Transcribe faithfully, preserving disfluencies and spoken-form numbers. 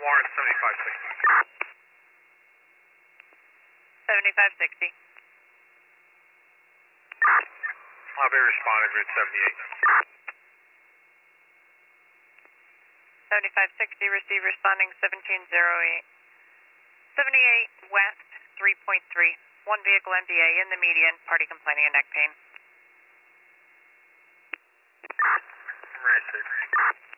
Warren, seventy-five sixty. seventy-five sixty. Lobby responded, Route seventy-eight. seventy-five sixty, receive responding seventeen oh eight. seventy-eight west, three point three. One vehicle M D A in the median, party complaining of neck pain. Right, six.